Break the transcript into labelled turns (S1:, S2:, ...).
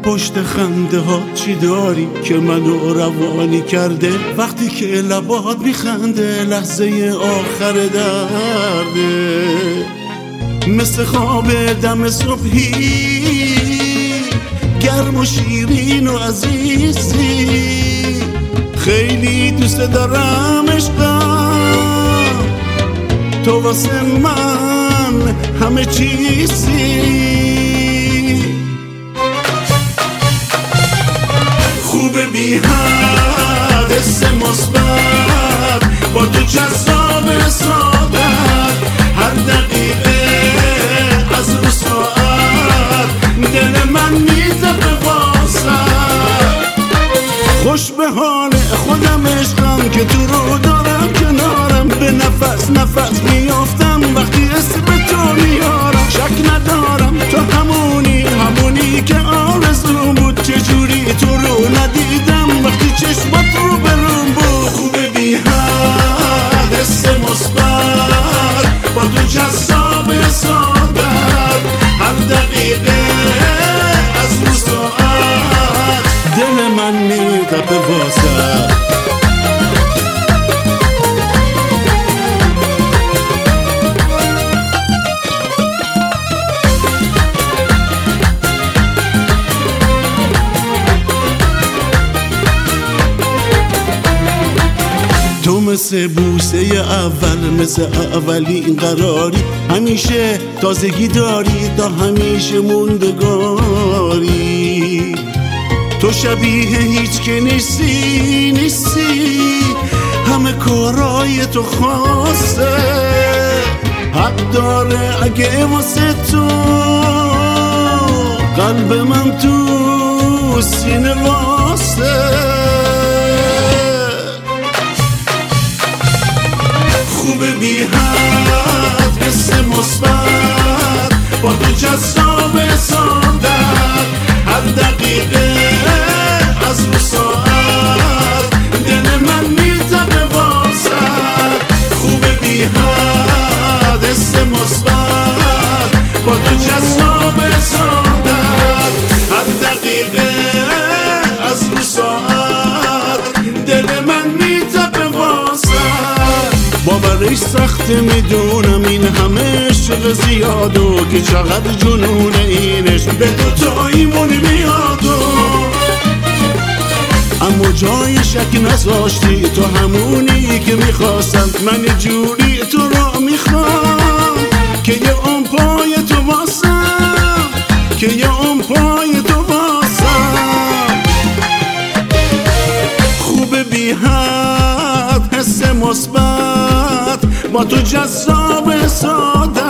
S1: پشت خنده ها چی داری که منو روانی کرده؟ وقتی که لبات میخنده لحظه آخر درده، مثل خواب دم صبحی گرم و شیرین و عزیزی، خیلی دوست دارم عشقم، تو واسه من همه چیزی. خوبه بی حد حس مثبت با تو جذاب سعادت، هر دقیقه از رو ساعت دل من می‌تپه واسط. خوش به حال خودم عشقم که تو رو دارم کنارم، به نفس نفس میافتم وقتی اسم تو میارم. شک ندارم تو همونی که آرزوم بود، چجوری تو رو ندیدم وقتی چشمات رو برام بود. خوبه بی حد حس مثبت با تو جذاب سعادت، هر دقیقه از رو ساعت دل من می‌تپه واسط. تو مثل بوسه اول، مثل اولین قراری، همیشه تازگی داری، تا همیشه موندگاری. تو شبیه هیچ که نیستی، همه کارای تو خاصه، حق داره اگه واسه تو قلب من تو سینه واسه. خوبه بی حد حس مثبت با تو جذاب سعادت، هر دقیقه از رو ساعت دل من می‌تپه واسط. خوبه بی حد حس مثبت با تو جذاب سعادت، هر دقیقه از رو ساعت دل من می‌تپه واسط. باورش سخته میدونم این همه عشق زیادو، که چقدر جنون اینش به دوتاییمون میادو، اما جای شک نذاشتی، تو همونی که میخواستم، من جوری تو رو میخوام که یه اون پای تو واسم، که یه اون پای تو واسم. خوبه بی حد حس مثبت با تو جذاب سعادت،